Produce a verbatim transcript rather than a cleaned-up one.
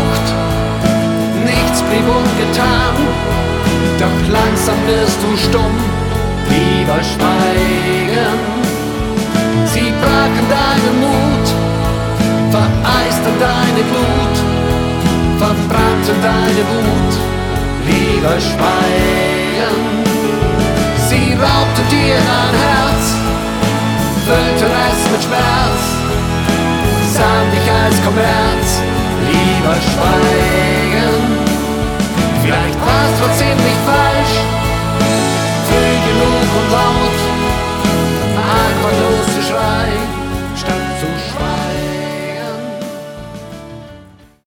versucht, nichts blieb ungetan. Doch langsam wirst du stumm, lieber schweigen. Sie brachen deinen Mut, vereisten deine Glut, verbrannten deine Wut, lieber schweigen. Sie raubten dir dein Herz, füllten es mit Schmerz, sahen dich als Kommerz,